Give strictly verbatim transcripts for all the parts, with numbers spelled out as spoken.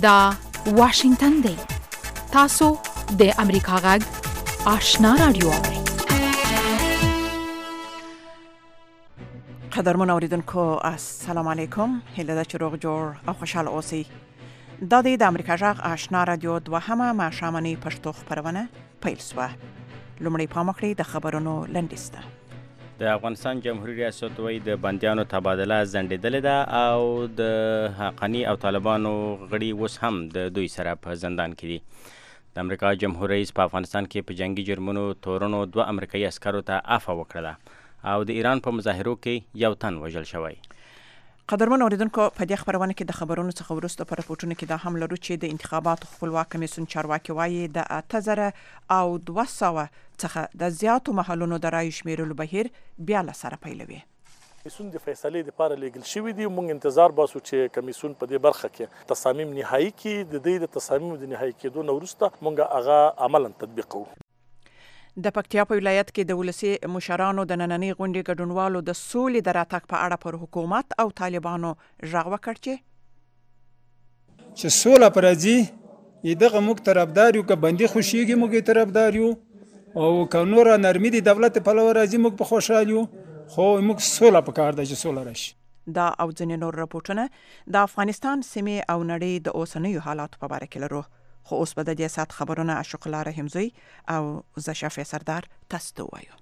دا واشنگتن دی. تاسو د امریکا غږ آشنا رادیو اورئ. قدرمن اوریدونکو السلام علیکم. هیله ده چې روغ جوړ او خوشحال اوسئ. دا د امریکا غږ آشنا رادیو دوهمه ماښامنۍ پښتو خپرونه پیل شوه. لومړی پام وکړئ د خبرونو لنډیز ته. د افغانستان جمهوریت ریاست وایي د بندیانو تبادله ځنډېدلې ده او د حقاني او طالبانو غړي اوس هم د دوی سره په زندان کې دي. د امریکا جمهور رئیس په افغانستان کې په جنگي جرمونو تورنو دوه امریکایي عسکرو ته عفوه وکړله او د ایران په مظاهرو کې یو تن وژل شوی. قدرمن اوریدونکو په دې خبرونه کې د خبرونو څخه وروسته په راپورټونو کې دا هم لرو چې د انتخاباتو خپلواک کمیسیون چارواکي وایي د اته زره او دوه سوه څخه د زیاتو محلونو د رایو شمیرلو بهیر بیا له سره پیلوي. کمیسیون د فیصلې لپاره لیږل شوی دی. موږ انتظار باسو چې کمیسیون په دې برخه کې تصامیم نهایی کړي. د دې د تصامیم د نهایی کېدو نه وروسته موږ هغه عملاً تطبیق کوو. د پکتیا په ولایت کې د ولسي مشرانو د نننۍ غونډې ګډونوالو د سولې د راتګ په اړه پر حکومت او طالبانو غږ وکړ چې چې سوله پر راځي دغه موږ طرفدار یو، که بندي خوشیږي موږ یې طرفدار یو، او که نوره نرمي د دولت په لور راځي موږ په خوشحال یو، خو موږ سوله پکار ده چې سوله راشي. دا او ځینې نور راپورټونه د افغانستان سیمې او نړۍ د اوسنیو حالاتو په باره کې لرو. خو اوس به د دې ساعت خبرونه عاشق الله رحمزی او زه شفیع سردار تاسو ته وایو.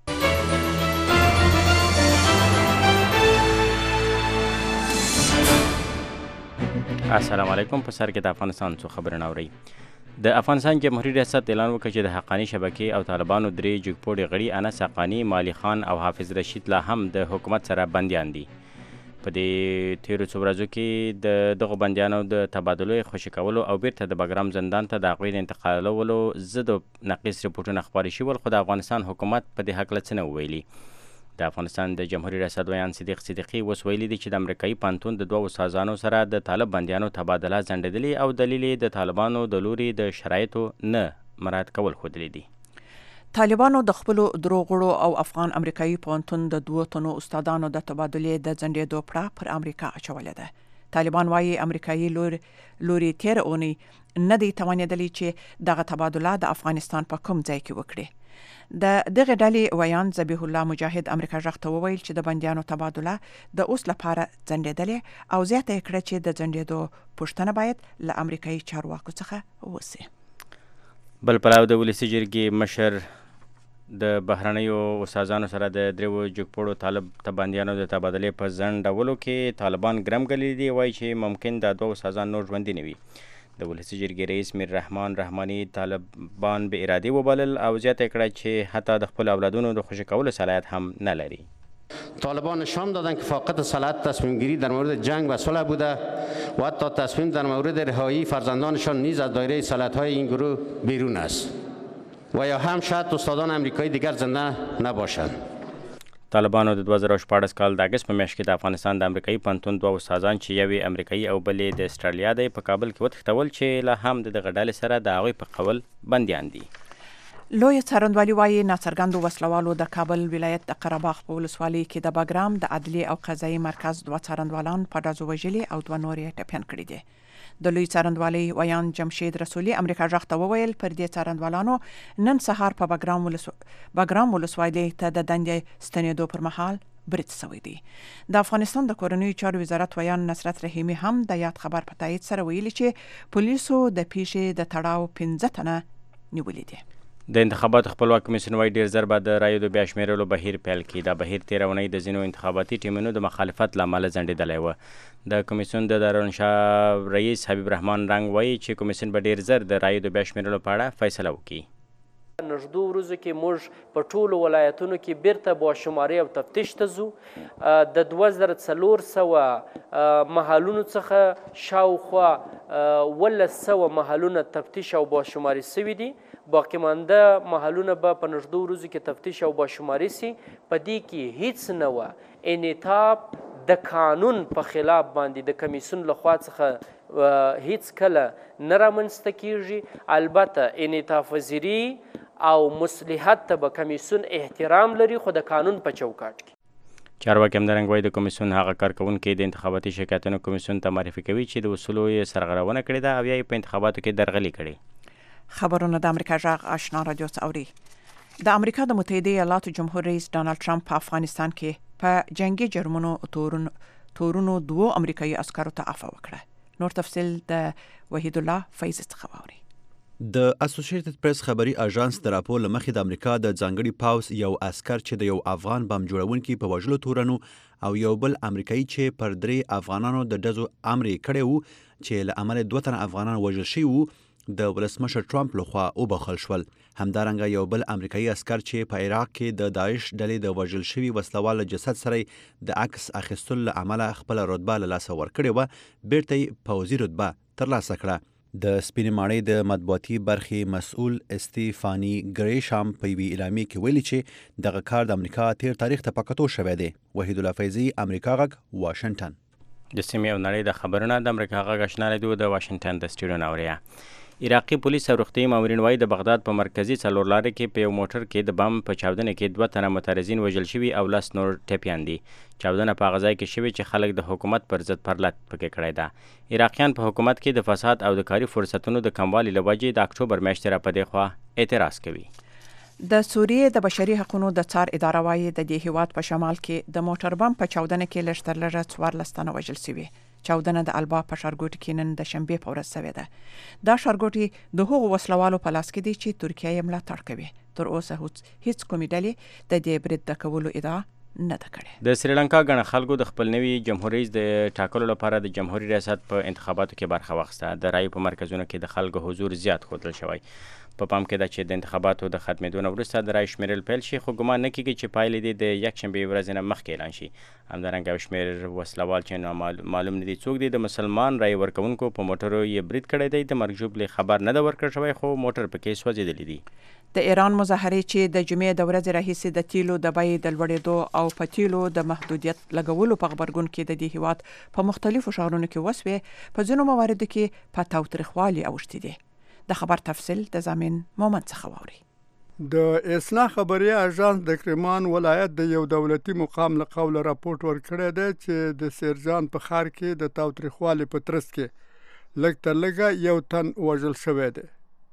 السلام علیکم. په سر کې د افغانستان څو خبرونه اورئ. د افغانستان جمهوریت ریاست اعلان وکړ چې د حقاني شبکې او طالبانو درې جګپوړي غړي انس حقاني، مالی خان او حافظ رشید لا هم د حکومت سره بندیان دي. په دې تیرو څو ورځو کې د دغو بندیانو د تبادلو خوشي کولو او بیرته د بګرام زندان ته د هغوی د انتقالولو ضد نقیص رپورټونه خپاره شول، خو د افغانستان حکومت په دې هکله څه نه وویلي. د افغانستان د جمهوریت ریاست ویان صدیق صدیقي اوس ویلي دي چې د امریکایي پوهنتون د دوو استادانو سره د طالب بندیانو تبادله ځنډېدلې او دلیل یې د طالبانو د لوري د شرایطو نه مراعات کول ښودلی دي. طالبانو د خپلو دروغړو او افغان امریکایي پوهنتون د دوو تنو استادانو د تبادلې د ځنډېدو پړه پر امریکا اچولې ده. طالبان وایي امریکایي لور لوري تیر اونۍ نه دی توانېدلی چې دغه تبادله د افغانستان په کوم ځای کې وکړي. د دغه ډلې ویان ذبیح الله مجاهد امریکا غږ ته وویل چې د بندیانو تبادله د اوس لپاره ځنډېدلې او زیاته یې کړه چې د ځنډېدو پوښتنه باید له امریکایي چارواکو څخه وسي. بل پلاو د ولسي جرګې مشر د بهرنیو استادانو سره د دریو جګپوړو طالب بندیانو د تبادلې په ځنډولو کې طالبان ګرم ګلي دي. وایي چې ممکن د دوه استادان نور ژوندي نه وي. د ولسي جرګې رئیس میر رحمان رحماني طالبان بې ارادي وبلل او زیاته کړه چې حتی د خپل اولادونو د خوشي کولو صلاحیت هم نه لري. طالبان نشان دادند که فاقد صلاحیت تصمیم گیری در مورد جنگ و صلح بوده و حتی تصمیم در مورد رهایی فرزندانشان نیز از دایره صلاحیت های این گروه بیرون است و یا هم شاید استادان امریکایی دیگر زنده نباشند. طالبانو د دوه زره شپاړس کال د اګست په میاشت کې د افغانستان د امریکایي پوهنتون دوه استادان چې یو یې امریکایي او بل یې د اسټرالیا دی په کابل کې وتښتول چې لا هم د دغه ډلې سره د هغوی په قول بندیان دي. لوی څارنوالي وایي ناڅرګندو وسلوالو د کابل ولایت د قرهباغ په ولسوالۍ کې د بګرام د عدلي او قضایي مرکز دوه څارنوالان په ډزو وژلي او دوه نور یې ټپیان کړي دي. د لوی څارنوالۍ ویان جمشید رسولي امریکا غږ ته وویل پر دې څارنوالانو نن سهار په بګرام ولسو... بګرام ولسوالۍ ته د دندې ستنېدو پر مهال برید شوی دی. د افغانستان د کورنیو چارو وزارت ویان نصرت رحیمي هم د یاد خبر په تایید سره ویلي چې پولیسو د پیښې د تړاو پنځه تنه نیولي دي. د انتخاباتو خپلواک کمیسیون وایي ډېر ژر به د رایو د بیا شمېرلو بهیر پیل کړي. دا بهیر تېره اونۍ د ځینو انتخاباتي ټیمونو د مخالفت له امله ځنډېدلی و. د کمیسیون د دارالانشا رئیس حبیب رحمان رنګ وایي چې کمیسیون به ډېر ژر د رایو د بیا شمېرلو په اړه فیصله وکړي. نږدو ورځو کې موږ په ټولو ولایتونو کې بیرته باشماري او تفتیش ته ځو. د دوه زره څلور سوه محلونو څخه شاوخوا اوولس سوه محلونه تفتیش او باشماري سوي دي. باقی مانده محلونه به په نږدو ورځو کې تفتیش او باشماري سي. په دې کې هیڅ نه وه انعطاف د قانون په خلاف باندې د کمیسیون لخوا څخه هیڅ کله نه رامنځته کیږي. البته انعطاف پذیري او مصلحت ته به کمیسیون احترام لري، خو د قانون په چوکاټ کې. چارواکي همدارنګه وایي د کمیسیون هغه کارکوونکي د انتخاباتي شکایتونو کمیسیون ته معرفي کوي چې د اصولو یې سرغړونه کړې ده او یا یې په انتخاباتو کې درغلي کړې. خبرونه د امریکا غږ آشنا رادیو اوري. د امریکا د متحده ایالاتو جمهور رئیس ډانلډ ټرمپ په افغانستان کې په جنگي جرمونو تورون تورونو دوه امریکایي عسکرو ته عفو وکړه. نور تفصیل د وحید الله فیض څخه واوري. د اسوسییټډ پریس خبري اژانس د راپور لمخې د امریکا د ځانګړي پاوز یو عسكر چې د یو افغان بم جوړونکي په وژلو تورنو او یو بل امریکایي چې پر درې افغانانو د ډزو امر کړی وو چې له امله دوه تنه افغانان وژل شوي وو د ولسمشر ټرمپ لخوا وبخښل شول. همدارنګه یو بل امریکایي عسكر چې په عراق کې د داعش ډلې د وژل شوي وسلوال جسد سره د عکس اخیستلو له امله خپل رتبه له لاسه ورکړې وه، بیرته یې پوځي رتبه ترلاسه کړه. د سپینې ماڼۍ د مطبوعاتي برخې مسؤل استیفانی ګریشام په یوې اعلامیې کې ویلي چې دغه کار د امریکا تیر تاریخ ته په کتو شوی دی. وحید الله فیضي، امریکا غږ، واشنگټن. د سیمې او نړۍ د خبرونه د امریکا غږ آشنا رادیو د واشنگټن د سټوډیو نه اوري. عراقي پولیس او روغتیایي مامورین وایي د بغداد په مرکزي څلور لارې کې په یو موټر کې د بم په چاودنه کې دوه تنه مترزین وژل شوي او لس نور ټپیان دي. چاودنه په هغه ځای کې شوې چې خلک د حکومت پر ضد پرلت پکې کړی ده. عراقیان په حکومت کې د فساد او د کاري فرصتونو د کموالي له وجې د اکتوبر میاشتې را په دې خوا اعتراض کوي. د سوریې د بشري حقوقو د څار اداره وایي د دې هیواد په شمال کې د موټر بم په چاودنه کې لږ تر لږه څوارلس تنه وژل شوي. چاودنه د البا په ښارګوټي کې نن د شنبې په ورځ شوې ده. دا ښارګوټي د هغو وسلوالو په لاس کې دی چې ترکیه یې ملاتړ کوي. تر اوسه هیڅ کومې ډلې د دې برید د کولو ادعا نه ده کړې. د سریلانکا ګڼ خلکو د خپل نوي جمهور رئیس د ټاکلو لپاره د جمهوریت ریاست په انتخاباتو کې برخه واخیسته. د رایو په مرکزونو کې د خلکو حضور زیات ښودل شوی. په پام کې ده چې د انتخاباتو د ختمېدو نه وروسته د رایو شمیرل پیل شي، خو ګمان نه کېږي چې پایلې دې د یکشنبې ورځې نه مخکې اعلان شي. همدارنګه یو شمېر وسلوال چې معلوم نه دي څوک دي د مسلمان رایې ورکوونکو په موټرو یې برید کړی دی. د مرګ ژوبلې خبر نه ده ورکړل شوی، خو موټر پکې سوځېدلی دي. د ایران مظاهرې چې د جمعې د ورځې راهیسې د تیلو د بیې د لوړېدو او په تیلو د محدودیت لګولو په غبرګون کې د دې هیواد په مختلفو ښارونو کې وسوې، په ځینو مواردو کې په تاوتریخوالي اوښتې دي. د خبر تفصیل د زامن مومند څخه واوري. د اصلاح خبري اژانس د کرمان ولایت د یو دولتي مقام له قوله راپورټ ورکړی دی چې د سیرجان په ښار کې د تاوتریخوالي په ترڅ کې لږ تر لږه یو تن وژل شوی دی.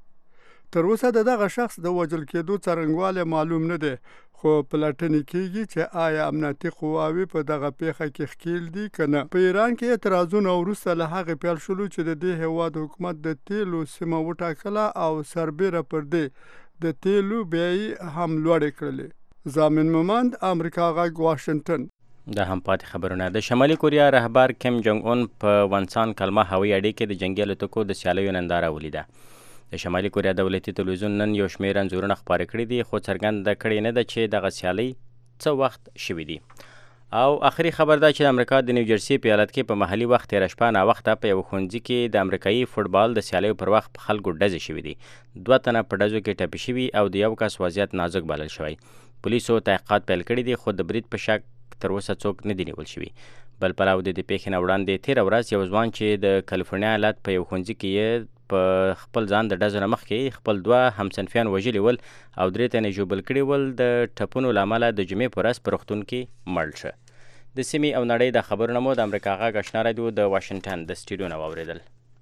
تر اوسه د دغه شخص د وژل کېدو څرنګوالی معلوم نه دی، خو پلټنې کېږي چې آیا امنیتي قواوې په دغه پیښه کې ښکیل دي که نه. په ایران کې اعتراضونه وروسته له هغې پیل شولو چې د دې هېواد حکومت د تیلو سیمه وټاکله او سربیره پر دې د تیلو بیې هم لوړې کړلې. زامن مومند، امریکا غږ، واشنګټن. دا هم پاتې خبرونه. د شمالي کوریا رهبر کیم جونګ اون په ونسان کلمه هوایي اډې کې د جنګي الوتکو د سیالیو ننداره ولیده. د شمالي کوریا دولتي تلویزیون نن یو شمېر انځورونه خپاره کړي دي، خو څرګنده کړې نه ده چې دغه سیالۍ څه وخت شوي دي. او آخري خبر دا چې د امریکا د نیوجرسي په ایالت کې په محلي وخت تېره شپه ناوخته په یو ښوونځي کې د امریکایي فوټبال د سیالیو پر وخت په خلکو ډزې شوي دي. دوه تنه په ډزو کې ټپي شوي او د یو کس وضعیت نازک بلل شوی. پولیسو تحقیقات پیل کړي دي، خو د برید په شک تر اوسه څوک نه دي نیول شوي. بل پلو د دې پیښې نه وړاندې تېره ورځ یو ځوان چې د کالیفورنیا ایالت په یو ښوونځي کې یې په خپل ځان د ډزو نه مخکې خپل دوه همصنفیان وژلي ول او درې تنې ژوبل کړي ول. د ټپونو له امله د جمعې په ورځ په روغتون کې مړ شه. د سیمې او نړۍ د خبرونه مو د امریکا غږ آشنا رادیو د واشنګټن د سټوډیو نه واورېدل.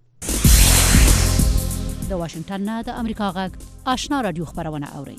د واشنګټن نه د امریکا غږ آشنا رادیو خبرونه اورئ.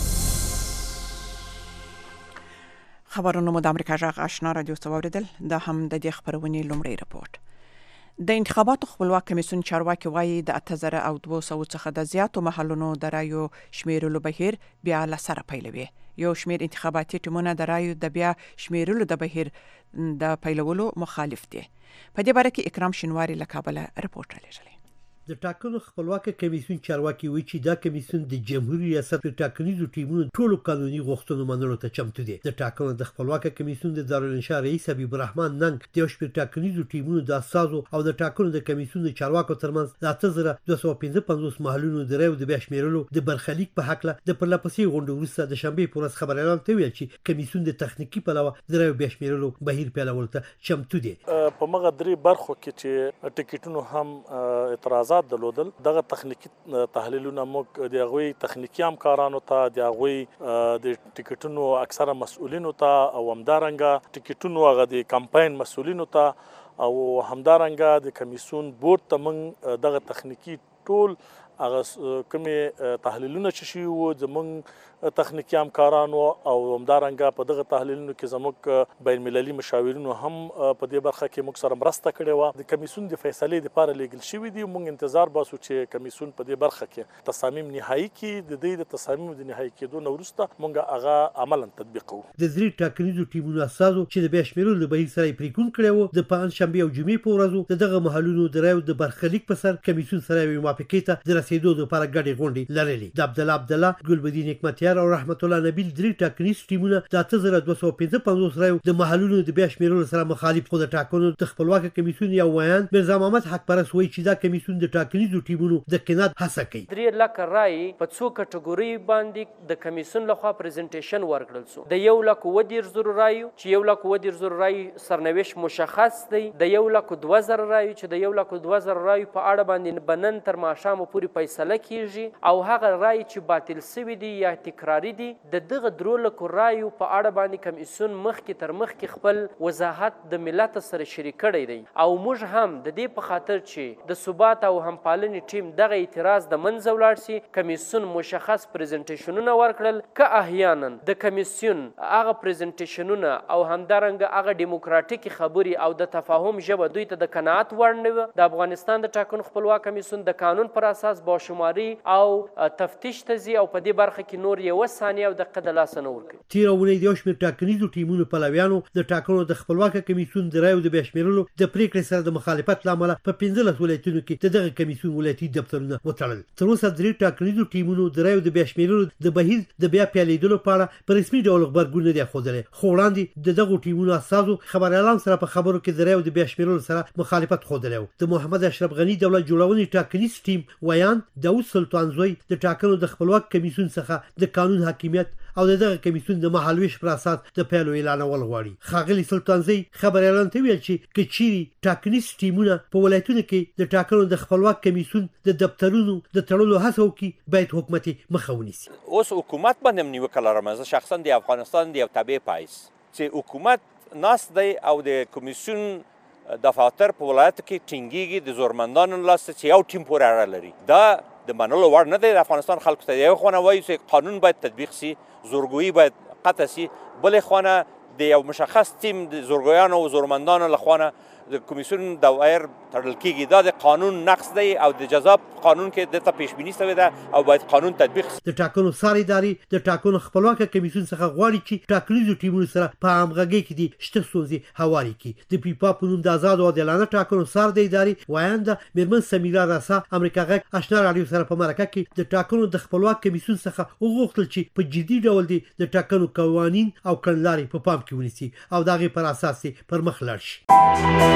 خبرونه مو د امریکا غږ آشنا رادیو څخه واورېدل. دا هم د دې خبرونې لومړی رپورټ. د انتخاباتو خپلواک کمیسیون چارواکي وایي د اته زره او دوه سوه څخه د زیاتو محلونو د رایو شمیرلو بهیر بیا له سره پیلوي. یو شمیر انتخاباتي ټیمونه د رایو د بیا شمیرلو د بهیر د پیلولو مخالف دي. په دې باره کې اکرام شینواری له کابل رپورټ رالیږلی. د ټاکنو خپلواک کمیسیون چارواکي وایي چې دا کمیسیون د جمهوریت ریاست په ټاکنیزو ټیمونو ټولو قانوني غوښتنو منلو ته چمتو دي. د ټاکنو د خپلواک کمیسیون د دارالانشا رئیس حبیب الرحمن ننګ د یو شمېر ټاکنیزو ټیمونو د اساسو او د ټاکنو د کمیسیون د چارواکو ترمنځ د اته زره دوه سوه پنځه پنځوس محلونو د رایو د بیا شمیرلو د برخلیک په هکله د پرلهپسې غونډې وروسته د شنبې په ورځ خبریالانو ته ویل چې کمیسیون د تخنیکي پلوه د رایو بیا شمیرلو بهیر پیلولو ته چمتو دي. په مغه درې برخو کې چې ټیکټونو هم اعتراضات امتیازات درلودل. دغه تخنیکی تحلیلونه موږ د هغوی تخنیکی همکارانو ته، د هغوی د ټیکټونو اکثره مسؤلینو ته او همدارنګه ټیکټونو هغه د کمپاین مسؤلینو ته او همدارنګه د کمیسیون بورډ ته موږ دغه تخنیکی ټول هغه کومې تحلیلونه چې شوي وو زموږ تخنیکي همکارانو او همدارنګه په دغه تحلیلونو کې زموږ بین المللي مشاورینو هم په دې برخه کې موږ سره مرسته کړې وه. د کمیسیون د فیصلې دپاره لیږل شوي دي. موږ انتظار باسو چې کمیسیون په دې برخه کې تصامیم نهایي کړي. د دوی د تصامیمو د نهایي کېدو نه وروسته موږ هغه عملا تطبیقوو. د درې ټاکنیزو ټیمونو استازو چې د بیا شمېرلو د بهیر سره یې پرېکون کړی و، د پنجشنبې او جمعې په ورځو د دغه محلونو د رایو د برخلیک په سر کمیسیون سره یوې موافقې ته د رسېدو دپاره ګډې غونډې لرلې. د عبدالله عبدالله، ګلبدین حکمتیار او رحمت الله نبیل درې ټاکنیز ټیمونه د اته زره دوه سوه پنځه پنځوس رایو د محلونو د بیا شمېرلو سره مخالف، خو د ټاکنو د خپلواکه کمیسیون یو ویاند میرزا محمد حق پرست وایي چې دا کمیسیون د ټاکنیزو ټیمونو د قناعت هڅه کوي. درې لکه رای په څو کټګورۍ باندې د کمیسیون لخوا پریزنټیشن ورکړل سو. د یو لک اووه دېرش زرو رایو چې یو لک اووه دېرش زرو رایو سرنوشت مشخص دی. د یو لک دوه زره رایو چې د یو لک دوه زره رایو په اړه باندې به نن تر ماښامه پورې فیصله کیږي او هغه رای چې باطل سوي دي یا تکراري دي د دغه درو لکو رایو په اړه باندې کمیسیون مخکې تر مخکې خپل وضاحت د ملت سره شریک کړی دی او موږ هم د دې په خاطر چې د ثبات او همپالنې ټیم دغه اعتراض د منځه ولاړ سي کمیسیون مشخص پریزنټیشنونه ورکړل. که احیانا د کمیسیون هغه پریزنټیشنونه او همدارنګه هغه ډیموکراتیکي خبرې او د تفاهم ژبه دوی ته د قناعت وړ نه وه، د افغانستان د ټاکنو خپلواک کمیسیون د قانون پر اساس باشماري او تفتیش ته ځي او په دې برخه کې نور یوه ثانیه او دقیقه د لاسه نه ورکوي. تېره اونۍ د یو شمېر ټاکنیزو ټیمونو پلویانو د ټاکنو د خپلواکه کمیسیون د رایو د بیا شمېرلو د پرېکړې سره د مخالفت له امله په پنځلس ولایتونو کې د دغه کمیسیون ولایتي دفترونه وتړل. تر اوسه درې ټاکنیزو ټیمونو د رایو د بیا شمېرلو د بهیر د بیا پیلېدلو په اړه په رسمي ډول غبرګون نه دی ښودلی، خو وړاندې د دغو ټیمونو استازو خبریالانو سره په خبرو کې د رایو د بیا شمېرلو سره مخالفت ښودلی و. د محمد اشرف غني دولت جوړونې ټاکنیز ټیم ویاند داود سلطان زوی د ټاکنو د خپلواک کمیسیون څخه د قانون حاکمیت او دغه کمیسیون د مهالویش پر اساس د پیلو اعلانول غواړي. ښاغلي سلطانزی خبریالانو ته ویل چې که چیرې ټاکنیز ټیمونه په ولایتونو کې د ټاکنو د خپلواک کمیسیون د دفترونو د تړلو هڅه وکړي باید حکومت یې مخه ونیسي. اوس حکومت باندې هم نیوکه لرم زه شخصا د افغانستان د یو تابع پایس چې حکومت ناست دی او د کمیسیون دفاتر په ولایتو کې ټینګېږي د زورمندانو لاسته چې یو ټیم پورې اړه لري. دا د منلو وړ نه دی. د افغانستان خلکو ته یو خونه وایي چې قانون باید تطبیق سي، زورګویي باید قطع سي، بلې خونه د یو مشخص ټیم د زورګویانو او زورمندانو له خونه د کمیسیون دوایر تړل کېږي. دا د قانون نقض دی او د جزا قانون کې دلته پیشبیني شوې ده او باید قانون تطبیق شي. د ټاکنو څار ادارې د ټاکنو خپلواکه کمیسیون څخه غواړي چې ټاکنیزو ټیمونو سره په همغږۍ کې دي شته ستونزې هواري کړي. د پیپا په نوم د ازادو او عادلانه ټاکنو څار د ادارې ویانده میرمن سمیرا راسا امریکا غږ آشنا راډیو سره په مرکه کې د ټاکنو د خپلواک کمیسیون څخه وغوښتل چې په جدي ډول دي د ټاکنو قوانین او کړنلارې په پام کې ونیسي او د هغې پر اساس پر مخ لاړ شي.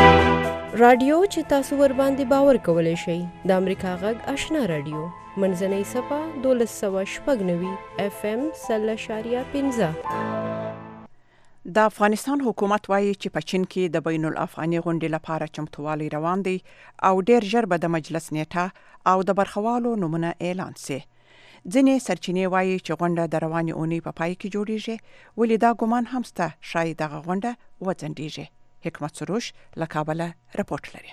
رادیو چې تاسو ور باندې باور کولای شئ د امریکا غږ آشنا رادیو منځنۍ صفه دولس سوه شپږ نوي اف ام سل اشاریه پنځه. د افغانستان حکومت وایي چې په چین کې د بین الافغاني غونډې لپاره چمتووالی روان دی او ډیر ژر به د مجلس نیټه او د برخوالو نومونه اعلان سي. ځینې سرچینې وایي چې غونډه د روانې اونۍ په پای کې جوړیږي، ولې دا ګمان هم شته شاید دغه غونډه وځنډیږي. حکمت سروش له کابله رپورټ لري.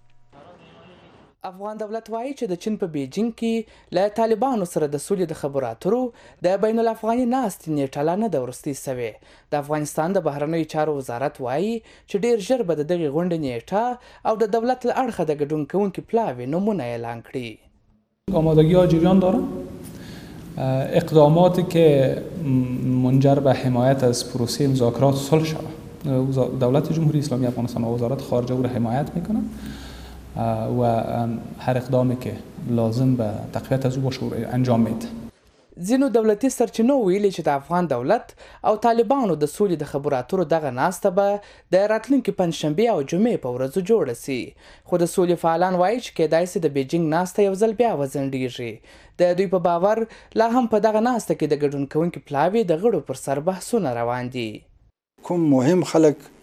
افغان دولت وایي چې د چین په بیجینګ کې له طالبانو سره د سولې د خبرو اترو د بین الافغاني ناستې نیټه لا نه ده وروستۍ سوې. د افغانستان د بهرنیو چارو وزارت وایي چې ډیر ژر به د دغې غونډې نیټه او د دولت له اړخه د ګډون کوونکي پلاوي نومونه اعلان کړي. آمادگی‌ها جریان دارد. اقداماتی که منجر به حمایت از پروسه مذاکرات صلح شود دولت جمهوری اسلامی افغانستان و وزارت خارجه او را حمایت میکنند و هر اقدامی که لازم به تقویت از او باشه انجام میده. ځینو دولتي سرچینو ویلي چې د افغان دولت او طالبانو د سولې د خبرو اترو دغه ناسته به د راتلونکي پنجشنبې او جمعې په ورځو جوړه سي، خو د سولې فعالان وایي چې کیدای سي د بیجینګ ناسته یو ځل بیا وځنډیږي. د دوی په باور لا هم په دغه ناسته کې د ګډون کوونکي پلاوي د غړو پر سر بحثونه روان دي. کوم مهم خلک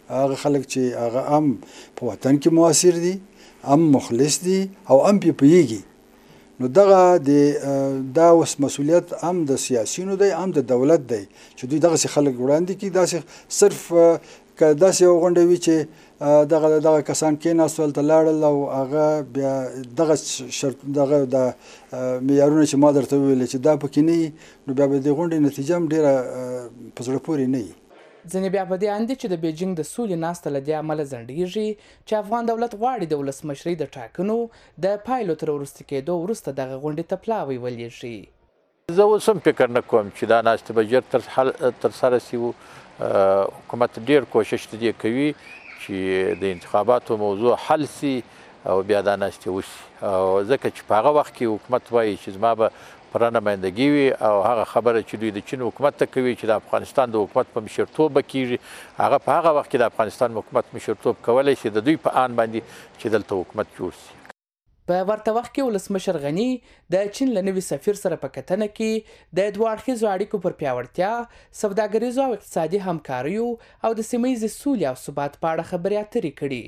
هغه خلک چې هغه هم په وطن کې موثر دي، هم مخلص دي او هم پې پوهېږي. نو دغه د دا اوس مسؤلیت هم د سیاسیونو دی هم د دولت دی چې دوی دغسې خلک وړاندې کړي. داسې صرف که داسې یو غونډه وي چې دغه دغه کسان کېناستو هلته لاړل او هغه بیا دغه شرط دغه د معیارونه چې ما درته وویلې چې دا پکې نه وي، نو بیا به د غونډې نتیجه هم ډېره په زړه پورې نه وي. ځینې بیا په دې اند دي چې د بیجینګ د سولې ناسته له دې امله ځنډېږي چې افغان دولت غواړي د ولسمشرۍ د ټاکنو د پایلو تر وروسته کېدو وروسته دغه غونډې ته پلاوی ولېږي. زه اوس هم فکر نه کوم چې دا ناستې به ژر ترسره شي. حکومت ډېر کوشش د دې کوي چې د انتخاباتو موضوع حل سي او بیا دا ناستې وشي، او ځکه چې په هغه وخت کې حکومت وایي چې زما به پوره نمایندګي وي او هغه خبره چې دوی د چین حکومت ته کوي چې د افغانستان د حکومت په مشرتوب به کېږي، هغه په هغه وخت کې د افغانستان حکومت مشرتوب کولی شي د دوی په آن باندې چې دلته حکومت جوړ شي. په ورته وخت کې ولسمشر غني د چین له نوي سفیر سره په کتنه کې د دوه اړخیزو اړیکو پر پیاوړتیا، سوداګریزو او اقتصادي همکاریو او د سیمه ییزې سولې او ثبات په اړه خبرې اترې کړي.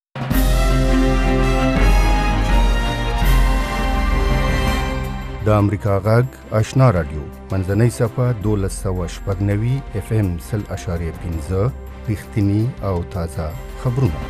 د امریکا غږ آشنا رادیو منځنۍ صفحه دولس سوه شپږ نوي اف ام سل اشاریه پنځه رښتیني او تازه خبرونه.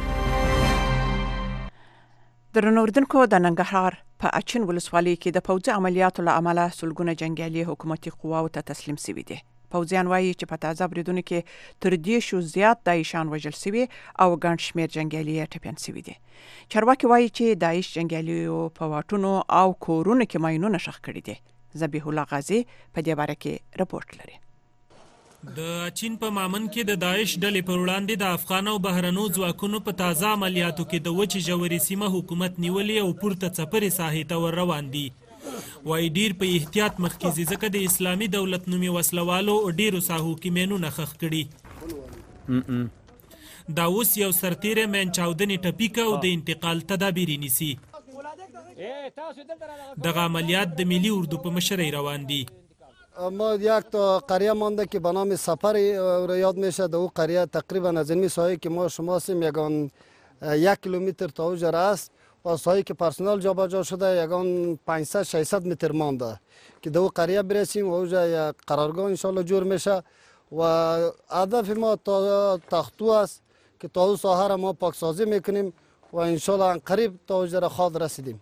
درنو اردوونکو، د ننګرهار په اچین ولسوالۍ کې د پوځي عملیاتو له امله سلګونه جنګیالي حکومتي قواو ته تسلیم سوي دي. پوځیان وایي چې په تازه بریدونو کې تر دېرشو زیات داعشان وژل سوي او ګڼ شمېر جنګیالي یې ټپیان سوي دي. چارواکي وایي چې داعش جنګیالیو په واټونو او کورونو کې ماینونه ښخ کړي دي. ذبیح الله غازي په دې باره کې رپورټ لري. د چین په مامن کې د داعش ډلې پر وړاندې د افغان او بهرنو ځواکونو په تازه عملیاتو کې د وچې ژورې سیمه حکومت نیولې او پورته څپرې ساحې ته ور روان دي. وایي ډیر په احتیاط مخکې ځي ځکه د اسلامي دولت نومي وسلوالو ډیرو ساحو کې مینونه ښخ کړي. دا اوس یو سرتیری مین چاودنې ټپي که او د انتقال تدابیر یې نیسي. دغه عملیات د ملي اردو په مشرۍ روان دي. ما یک تا قریه مانده که به نام سفر را یاد میشه. در او قریه تقریبا از این سایه که ما شما سیم یگان یک کیلومتر تا اوجا است و سایه که پرسنل جابجا شده یگان پانصد ششصد متر مانده که در او قریه برسیم و اوجا یک قرارگاه انشالله جور میشه و هدف ما تا تختو است که تا او ساحه را ما پاکسازی میکنیم و انشالله قریب تا اوجا را خواهد رسیدیم.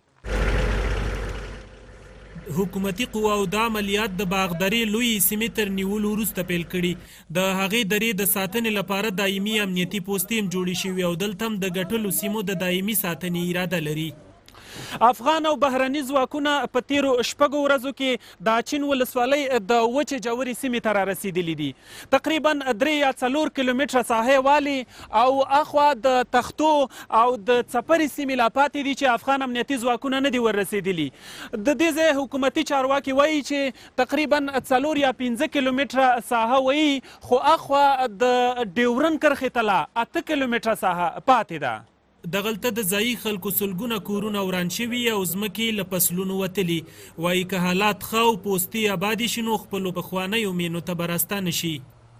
حکومتي قواو د عملیات د باغداري لوی سیمې تر نیولو وروسته پیل کړي. د هغې درې د ساتنې لپاره دایمي امنیتي پوستې هم جوړې شوي او دلته هم د ګټلو سیمو د دایمي ساتنې اراده لري. افغان او بهرني ځواکونه په تیرو شپږو ورځو کې د چین ولسوالۍ د وچې جوړې سیمې ته را رسېدلي دي. تقریبا درې یا څلور کیلومتره ساحې والي او اخوا د تختو او د څپرې سیمې لا پاتې دي چې افغان امنیتي ځواکونه نه دي ور رسېدلي. د دې ځای حکومتي چارواکي وایي چې تقریبا څلور یا پنځه کیلومتره ساحه وایي، خو اخوا د ډیورن کرښې ته لا اته کیلومتره ساحه پاتې ده. دغلته د ځایي خلکو سلګونه کورونه وران شوي او ځمکې له فصلونو وتلي. وایي که حالات ښه او پوستې آبادې شي نو خپلو پخوانیو مینو ته به راستانه شي.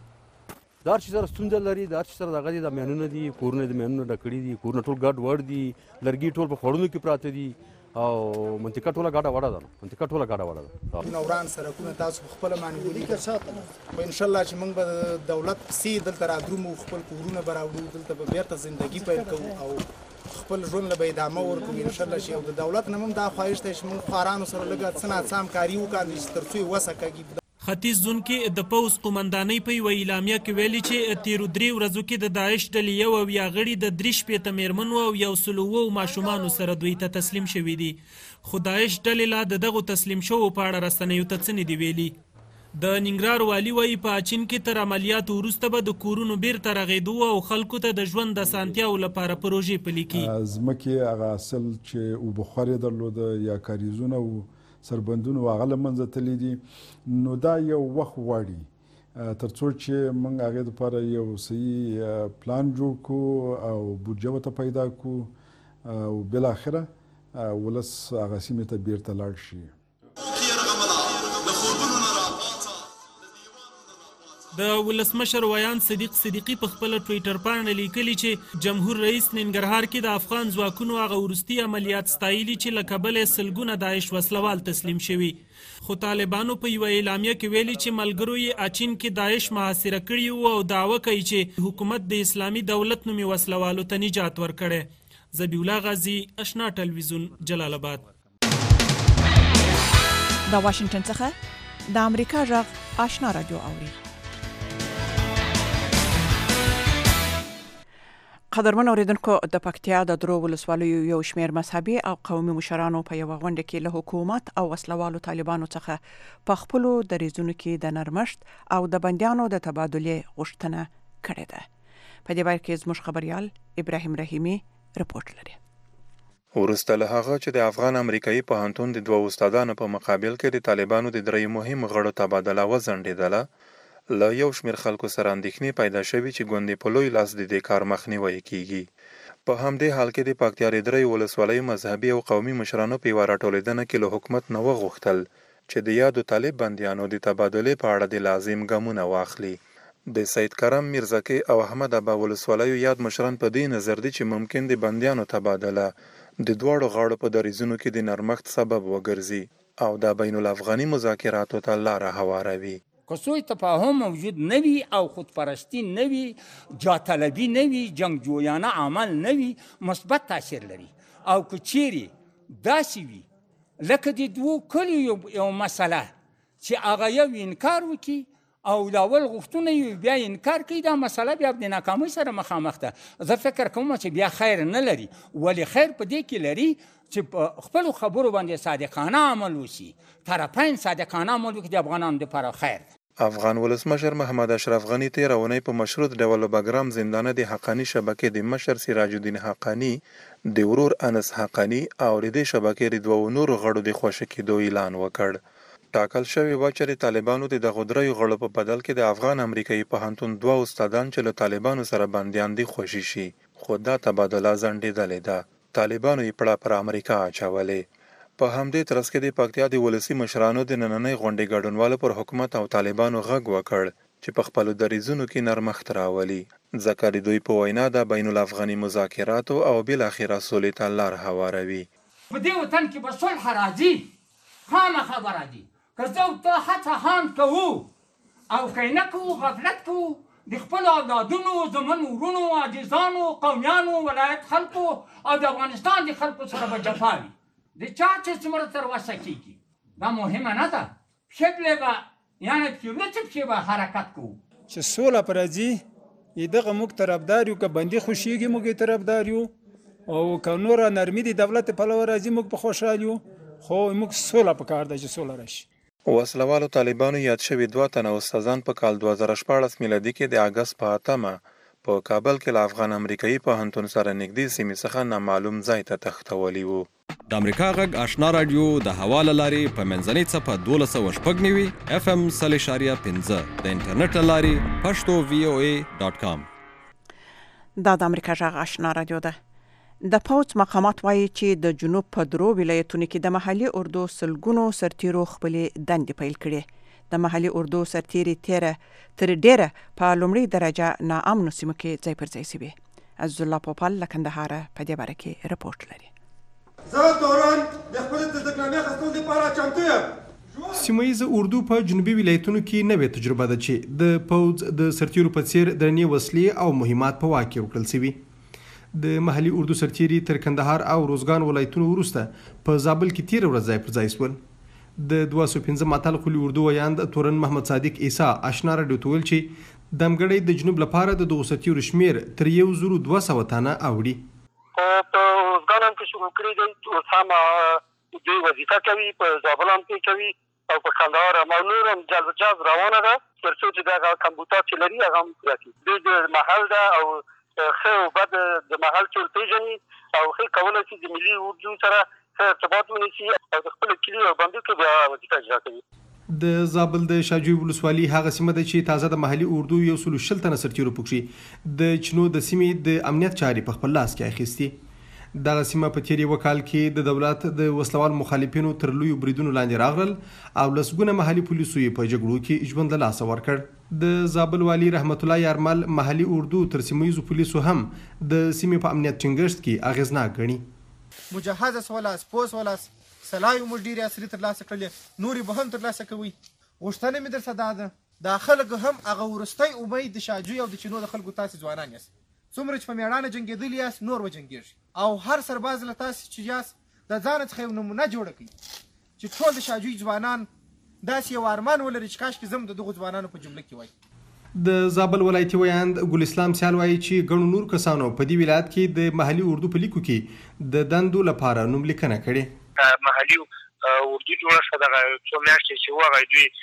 دا هر چی سره ستونزه لري، دا هر چی سره دغه دي، د میانونه دي، کورونه د میانونه ډک کړي دي، کورونه ټول ګډ وډ دي، لرګي ټول په خوړونو کې پراته دي او منطقه ټوله ګډه وډه ده. منطقه ټوله ګډه وډه ده. نوران سرکونه تاسو خپل معنوي کې ساتل او ان شاء الله چې موږ به دولت سي دلته را درومو، خپل کورونه براوړو، دلته به بیرته ژوندۍ پیل کوو او خپل ژوند له به ادامه ورکوو ان شاء الله. چې د دولت نه هم دا خواهش دی چې موږ خوارانو سره لږه څه ناڅه همکاري وکړو چې تر څو یې وسه کېږي. ختیځ زون کې د پوځ قومندانۍ په یوه اعلامیه کې ویلي چې تیرو درې ورځو کې د داعش ډلې یو اویا غړي د درې شپېته میرمنو او یو سلو اوو ماشومانو سره دوی ته تسلیم شوي دي. خو داعش ډلې لا د دغو تسلیم شوو په اړه رسنیو ته څه نه دي ویلي. د ننګرهار والي وایي په اچین کې تر عملیاتو وروسته به د کورونو بیرته رغېدو او خلکو ته د ژوند د اسانتیاو لپاره پروژې پلي کړي. ځمکې هغه اصل چې اوبخور یې درلوده یا کاریزونه و سربندونه هغه له منځه تللي دي، نو دا یو وخت غواړي تر څو چې موږ هغې دپاره یو صحیح پلان جوړ کړو او بودجه ورته پیدا کړو او بالاخره ولس هغه سیمې ته بیرته لاړ شي. د ولسمشر ویان صدیق صدیقي په خپل ټویټر باندې لیکلي چې جمهور رئیس ننګرهار کې د افغان ځواکونو هغه وروستي عملیات ستایلي چې له کبله سلګونه داعش وسلوال تسلیم شوي. خو طالبانو په یو اعلامیه کې ویلي چې ملګرو یې اچین کې داعش محاصره کړي وو او دعوه کوي چې حکومت د اسلامي دولت نومي وسلوالو ته نجات ورکړي. ذبیح الله غازی، آشنا ټلویزیون، جلال آباد. د واشنگټن څخه د امریکا غږ آشنا رادیو اوري. قدرمن اوریدونکو، د پکتیا د درو ولسوالیو یو شمیر مذهبي او قومي مشرانو په یو غونډه کې له حکومت او وسلوالو طالبانو څخه په خپلو دریځونو کې د نرمښت او د بندیانو د تبادلې غوښتنه کړې ده. په دې باره کې زموږ خبريال ابراهیم رحیمي رپورټ لري. ورسته له هغه چې د افغان امریکایي پوهنتون د دوه استادانو په مقابل کې د طالبانو د درې مهم غړو تبادله وځنډېدله، له یو شمېر خلکو سره اندېښنې پیدا شوي چې ګوندې په لوی لاس د دې کار مخنیوی کیږي. په همدې حال کې د پکتیا د درې ولسوالیو مذهبي او قومي مشرانو په یوه راټولېدنه کې له حکومت نه وغوښتل چې د یادو طالب بندیانو د تبادلې په اړه د لازم ګامونه واخلي. د سید کرم میرزکي او احمد ابا ولسوالیو یاد مشران په دې نظر دي چې ممکن د بندیانو تبادله د دواړو غاړو په دریځونو کې د نرمښت سبب وګرځي او د بین الافغاني مذاکراتو ته لاره هواروي. که سوی تفاهم موجود نوی او خودپرستی نوی، جاطلبی نوی، جنگجویانه عمل نوی، مثبت تاثیر لري. او که چیرې داسې وي لکه د دوو کلیو یو مسله چې هغه یو انکار وکړي او لاول غوښتنه یې بیا انکار کوي، دا مسله بیا د ناکامۍ سره مخامخ ده. زه فکر کوم چې بیا خیر نه لري. ولې خیر په دې کې لري چې په خپلو خبرو باندې صادقانه عمل وشي، طرفین صادقانه عمل وکړي، د افغانانو دپاره خیر ده. افغان ولسمشر محمد اشرف غنی تیر اونۍ په مشروط ډول بګرام زندانه د حقانی شبکې د مشر سراج الدین حقانی، د ورور انس حقانی او د دې شبکې د دوو نورو غړو د خوشي کېدو اعلان وکړ. ټاکل شوی و چې د طالبانو د دغو دریو غړو په بدل کې د افغان امریکایي پوهنتون دوه استادان چې له طالبانو سره بندیان دي خوشي شي، خو دا تبادله ځنډېدلې ده. طالبانو یې پړه پر امریکا اچولې. په همدې ترڅ کې د پکتیا د ولسي مشرانو د نننۍ غونډې ګډونوالو پر حکومت او طالبانو غږ وکړ چې په خپلو دریځونو کې نرمښت راولي، ځکه د دوی په وینا د بین الافغاني مذاکراتو او بالاخره سولې ته لار هواروي. په دې وطن کې به صلح راځي، خامخا به راځي. که زه او ته هڅه هم کوو او که نه کوو، غفلت کوو، د خپلو اولادونو، زمون ورونو، عزیزانو، قومیانو، ولایت خلکو او د افغانستان د خلکو سره به جفا وي. د چا چې څومره تر وسه کېږي دا مهمه نه ده. پښې پلې به یعنې پښې وروسته پښې به حرکت کوو چې سوله په راځي. دغه موږ طرفدار یو، که بندي خوښېږي موږ یې طرفدار یو، او که نوره نرمي د دولت پلوه راځي موږ په خوشحال یو، خو موږ سوله په کار ده چې سوله راشي. وسلوالو طالبانو یاد شوي دوه تنه استادان په کال دوه زره شپاړس میلادي کې د اګست په اتمه په کابل کې له افغان امریکایي پوهنتون سره نږدې سیمې څخه نامعلوم ځای ته تښتولي وو. د امریکا غږ آشنا رادیو د هوا له لارې په منځنۍ څپه دولس سوه شپږ نوي اف ام سل اشاریه پنځه، د انټرنیټ له لارې پښتو وی او ای ډاټ کام. دا د امریکا غږ آشنا رادیو ده. د پوځ مقامات وایي چې د جنوب په درو ولایتونو کې د محلي اردو سلګونو سرتیرو خپلې دندې پیل کړې. د محلي اردو سرتیري تیره تر ډیره په لومړۍ درجه ناامنو سیمو کې ځای پر ځای شوي. عزیز الله پوپل له کندهاره په دې باره کې رپورټ لري. زه دوران د خپل زدهکړې اخیستلو لپاره چمتو یم. سیمه ییزه اردو په جنوبي ولایتونو کې نوې تجربه ده چې د پوځ د سرتیرو په څیر درنې وسلې او مهمات په واک کې وکړل شوي. د محلي اردو سرتیري تر کندهار او روزګان ولایتونو وروسته په زابل کې تیره ورځ ځای پر ځای شول. د دوه سوه پنځه متل قلي اردو ویاند تورن محمد صادق عیسی آشنا راډیو ته ویل چې د همګړۍ د جنوب لپاره د دغو سرتیرو شمېر تر یو زرو دوه سوه تنه اوړي. په روزګان هم کې شروع کړي دي، اوس هم دوی وظیفه کوي، په زابل هم کې کوي او په کندهار هم او نور هم جلب جاز روانه ده، تر څو چې دغه کمبوټات چې لري هغه هم پوره کړي. دوی د محل ده او ښه او بد د محل ټول پېژني او ښه کولی شي د ملي اردو سره ښه ارتباط ونیسي او د خپلو کلي او بندو کې بیا وظیفه اجرا کوي. د زابل د شاجوی ولسوالي هغه سیمه ده چې تازه د محلي اردو یو سلو شل تنه سرتیرو پکښې د چینو د سیمې د امنیت چارې په خپل لاس کې اخیستي. دغه سیمه په تیر یو کال کې د دولت د وسلوال مخالفینو تر لویو بریدونو لاندې راغلل او لسګونه محلي پولیسو یې په جګړو کې ژوند له لاسه ورکړ. د زابل والی رحمت الله یارمل محلي اردو تر سیمه ییزو پولیسو هم د سیمې په امنیت ټینګښت کې اغیزناک ګڼي. مجهز سولاس پوس ولاس سلایو موږ ډېرې عصري ترلاسه کړلې، نورې به هم ترلاسه کوي. غوښتنه مې درڅه دا ده دا خلک هم هغه وروستی امید د شاجوی او د چینو د خلکو تاسې ځوانان یاست، څومره چې په میړانه جنګېدلي یاست نور وجنګېږي، او هر سرباز له تاسې چې یاست د ځانه څخه یو نمونه جوړه کړئ چې ټول د شاجوی ځوانان داسې یو ارمان ولري چې کاشکې زه هم د دغو ځوانانو په جمله کې وای. د زابل ولایتي ویاند ګل اسلام سیال وایي چې ګڼو نور کسانو په دې ولایت کې د محلي اردو په لیکو کې د دندو لپاره نوملیکنه کړې. محلي اردو جوړه شوه دغه څو میاشتې چې وو هغه دوی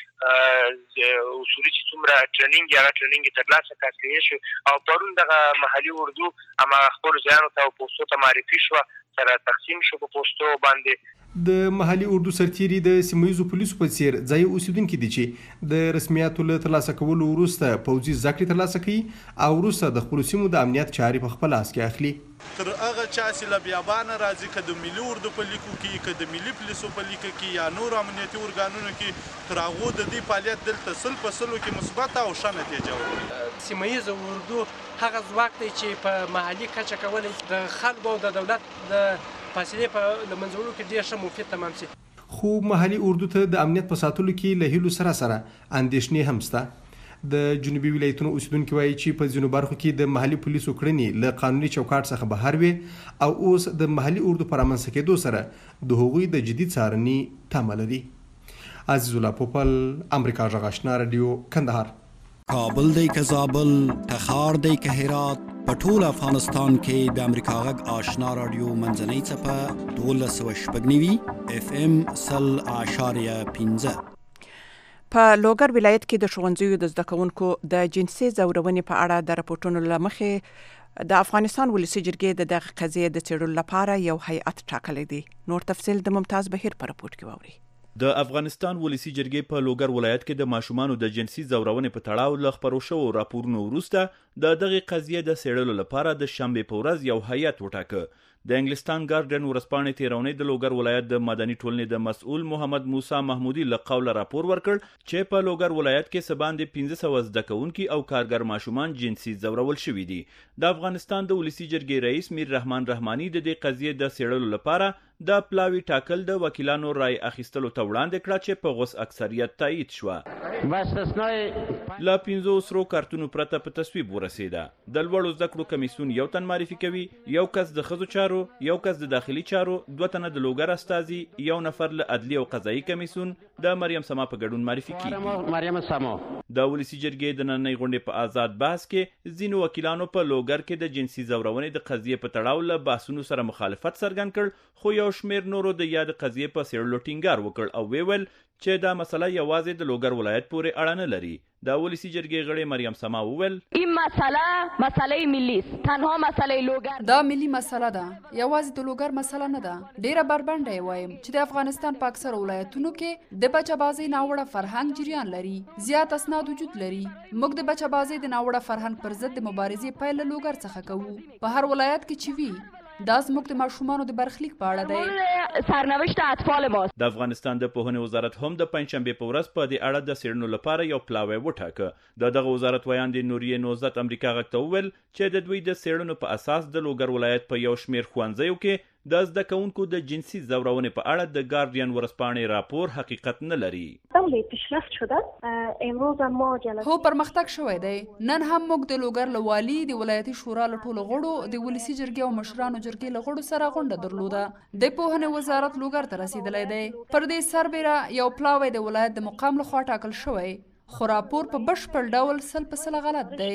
اصولي چې څومره ټریننګ هغه ټریننګ یې ترلاسه کړ کړی شو او پرون دغه محلي اردو هماغه خپلو ځایانو ته او پوستو ته معرفي شوه سره تقسیم شو په پوستو باندې. د محلي اردو سرتیري د سیمه ییزو پولیسو په څیر ځایي اوسیدونکي دي چې د رسمیاتو له ترلاسه کولو وروسته پوځي زده کړې ترلاسه کوي او وروسته د خپلو سیمو د امنیت چارې په خپل لاس کې اخلي. تر هغه چا چې له بیابانه راځي که د ملي اردو په لیکو کې که د ملي پولیسو په لیکو کې یا نورو امنیتي ارګانونو کې تر هغو د دې فعالیت دلته سل په سلو کې مثبته او ښه نتیجه ورکوي. سیمه ییزه اردو هغه ځواک دی چې په محلي کچه کولی د خلکو او د دولت د فاصلې په له منځولو کې ډېر ښه مفید تمام شي. خو محلي اردو ته د امنیت په ساتلو کې له هیلو سره سره اندېښنې هم شته. د جنوبي ولایتونو اوسیدونکي وایي چې په ځینو برخو کې د محلي پولیسو کړنې له قانوني چوکاټ څخه بهر وي او اوس د محلي اردو په رامنځته کېدو سره د هغوی د جدي څارنې تمه لري. عزیز الله پوپل، امریکا غږ آشنا رادیو، کندهار. کابل دی که زابل، تخار دی که هرات، په ټول افغانستان کې د امریکا غږ آشنا رادیو منځنۍ څپه دولس سوه شپږ نوي اف ام سل اعشاریه پنځه. په لوګر ولایت کې د ښوونځیو د زده کوونکو د جنسي ځورونې په اړه د راپورټونو له مخې د افغانستان ولسي جرګې د دغه قضیې د څېړلو لپاره یو هیئت ټاکلی دی. نور تفصیل د ممتاز بهیر په راپورټ کې واورئ. د افغانستان ولسي جرګې په لوګر ولایت کې د ماشومانو د جنسي ځورونې په تړاو له خپرو شوو راپورونو وروسته د دغې قضیې د څېړلو لپاره د شنبې په ورځ یو هیئت وټاکه. د انګلستان ګارډین ورځپاڼې تېرونې د لوګر ولایت د مدني ټولنې د مسؤل محمد موسی محمودي له قوله راپور ورکړ چې په لوګر ولایت کې څه باندې پنځه سوه زده کوونکي او کارګر ماشومان جنسي ځورول شوي دي. د افغانستان د ولسي جرګې رئیس میر رحمان رحماني د دې قضیې د څېړلو لپاره د پلاوي ټاکل د وکیلانو رای اخیستلو ته وړاندې کړه چې په غوث اکثریت تایید شوه. له پنځو سرو کارتونو پرته په تصویب ورسېده. د لوړو زده کړو کمیسیون یو تن معرفي کوي، یو کس د ښځو چارو، یو کس د داخلي چارو، دوه تنه د لوګر استازي، یو نفر له عدلي او قضایي کمیسیون د مریم سما په ګډون معرفي کیږي. د ولسي جرګې د نننۍ غونډې په آزاد بحث کې ځینو وکیلانو په لوګر کې د جنسي ځورونې د قضیې په تړاو له بحثونو سره مخالفت څرګند کړ، خو یو شمېر نورو د یاد قضیې په څېړلو ټینګار وکړ او ویل چې دا مسله یوازې د لوګر ولایت پورې اړه نه لري. د ولسي جرګې غړې مریم سما وویل این مسله مسله ملی است، تنها مسله لوګر دا ملي مسله ده، یوازې د لوګر مسله نه ده. ډیره بربنډه وایم چې د افغانستان په اکثر ولایتونو کې د بچه‌بازۍ ناوړه فرهنګ جریان لري، زیات اسناد وجود لري. موږ د بچه‌بازۍ د ناوړه فرهنګ پر ضد د مبارزې پیل له لوګر څخه کوو. په هر ولایت کې چې وي دا زموږ د ماشومانو د برخلیک په اړه دی. سرنوشت اطفال ماست. د افغانستان د پوهنې وزارت هم د پنجشنبې په ورځ په دې اړه د څېړنو لپاره یو پلاوی وټاکه. د دغه وزارت ویاند نوریې نوزت امریکا غږ ته وویل چې د دوی د څېړنو په اساس د لوګر ولایت په یو شمېر ښوونځیو کې د زده کوونکو د جنسي ځورونې په اړه د ګارډین ورځپاڼې راپور حقیقت نه لري. هو پرمختګ شوی دی. نن هم موږ د لوګر له والي، د ولایتي شورا له ټولو غړو، د ولسي جرګې او مشرانو جرګې له غړو سره غونډه درلوده. د پوهنې وزارت لوګر ته رسېدلی دی. پر دې سربېره یو پلاوی د ولایت د مقام لخوا ټاکل شوی، خو راپور په بشپړ ډول سل په سله غلط دی.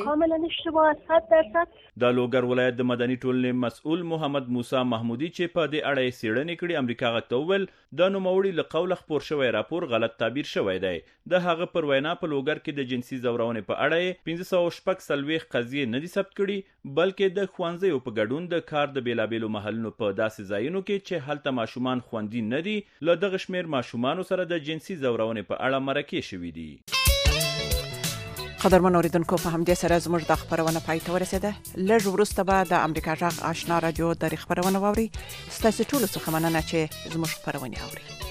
د لوګر ولایت د مدني ټولنې مسؤل محمد موسی محمودي چې په دې اړه یې څېړنې کړي امریکا غږ ته وویل د نوموړي له قوله خپور شوی راپور غلط تعبیر شوی دی. د هغه پر وینا په لوګر کې د جنسي ځورونې په اړه یې پنځه سوه شپږ څلوېښت قضیې نه دي ثبت کړي، بلکې د ښوونځیو په ګډون د کار د بېلابېلو محلونو په داسې ځایونو کې چې هلته ماشومان خوندي نه دي له دغه شمېر ماشومانو سره د جنسي ځورونې په اړه مرکې شوي دي. قدرمن اوریدونکو په همدې سره زموږ د خبرونه پای ته ورسېده. لږ وروسته به د امریکا غږ آشنا رادیو د خبرونه واوري. ستاسو ټول څه مننه چې زموږ خبرونه اوري.